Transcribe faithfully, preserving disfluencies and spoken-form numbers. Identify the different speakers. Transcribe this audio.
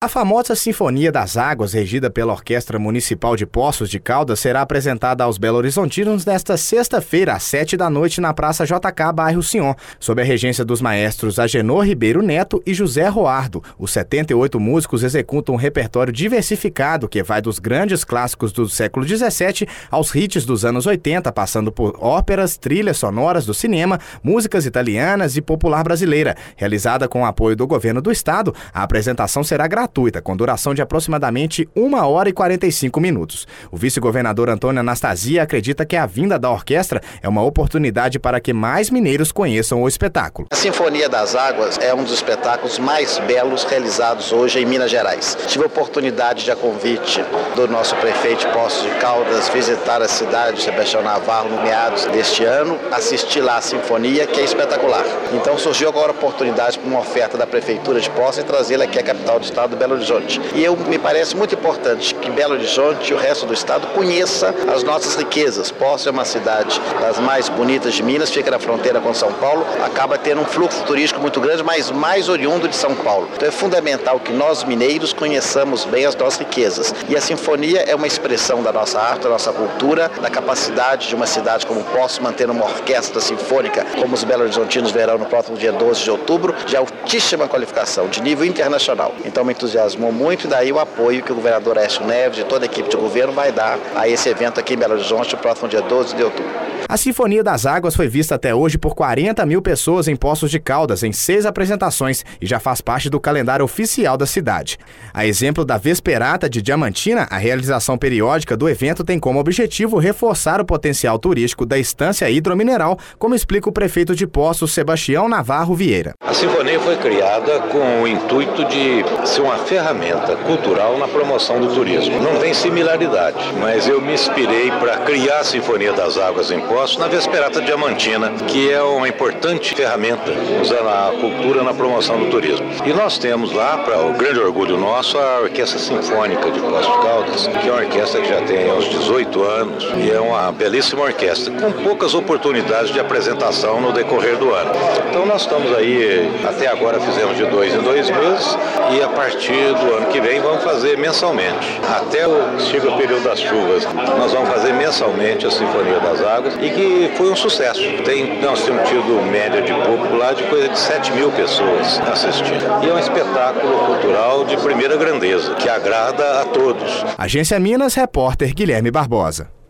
Speaker 1: A famosa Sinfonia das Águas, regida pela Orquestra Municipal de Poços de Caldas, será apresentada aos belo-horizontinos nesta sexta-feira, às sete da noite, na Praça J K, bairro Sion, sob a regência dos maestros Agenor Ribeiro Neto e José Roardo. Os setenta e oito músicos executam um repertório diversificado que vai dos grandes clássicos do século dezessete aos hits dos anos oitenta, passando por óperas, trilhas sonoras do cinema, músicas italianas e popular brasileira. Realizada com o apoio do governo do estado, a apresentação será gratuita, com duração de aproximadamente uma hora e quarenta e cinco minutos. O vice-governador Antônio Anastasia acredita que a vinda da orquestra é uma oportunidade para que mais mineiros conheçam o espetáculo.
Speaker 2: A Sinfonia das Águas é um dos espetáculos mais belos realizados hoje em Minas Gerais. Tive a oportunidade de, a convite do nosso prefeito de Poços de Caldas, visitar a cidade de Sebastião Navarro no meados deste ano, assistir lá a Sinfonia, que é espetacular. Então surgiu agora a oportunidade para uma oferta da Prefeitura de Poços e trazê-la aqui à capital do estado, Belo Horizonte. E eu, me parece muito importante que Belo Horizonte e o resto do estado conheça as nossas riquezas. Poços é uma cidade das mais bonitas de Minas, fica na fronteira com São Paulo, acaba tendo um fluxo turístico muito grande, mas mais oriundo de São Paulo. Então é fundamental que nós mineiros conheçamos bem as nossas riquezas. E a Sinfonia é uma expressão da nossa arte, da nossa cultura, da capacidade de uma cidade como Poços manter uma orquestra sinfônica, como os belo-horizontinos verão no próximo dia doze de outubro, de altíssima qualificação, de nível internacional. Então me entusiasmou muito, e daí o apoio que o governador Aécio Neves e toda a equipe de governo vai dar a esse evento aqui em Belo Horizonte no próximo dia doze de outubro.
Speaker 1: A Sinfonia das Águas foi vista até hoje por quarenta mil pessoas em Poços de Caldas, em seis apresentações, e já faz parte do calendário oficial da cidade. A exemplo da Vesperata de Diamantina, a realização periódica do evento tem como objetivo reforçar o potencial turístico da estância hidromineral, como explica o prefeito de Poços, Sebastião Navarro Vieira.
Speaker 3: A Sinfonia foi criada com o intuito de ser uma ferramenta cultural na promoção do turismo. Não tem similaridade, mas eu me inspirei para criar a Sinfonia das Águas em Poços na Vesperata Diamantina, que é uma importante ferramenta usando a cultura na promoção do turismo. E nós temos lá, para o grande orgulho nosso, a Orquestra Sinfônica de Poços de Caldas, que é uma orquestra que já tem uns dezoito anos e é uma belíssima orquestra, com poucas oportunidades de apresentação no decorrer do ano. Então nós estamos aí, até agora fizemos de dois em dois meses, e a partir do ano que vem vamos fazer mensalmente. Até o, chega o período das chuvas, nós vamos fazer mensalmente a Sinfonia das Águas, e que foi um sucesso. Tem, nós temos tido média de público lá de coisa de sete mil pessoas assistindo. E é um espetáculo cultural de primeira grandeza, que agrada a todos.
Speaker 1: Agência Minas, repórter Guilherme Barbosa.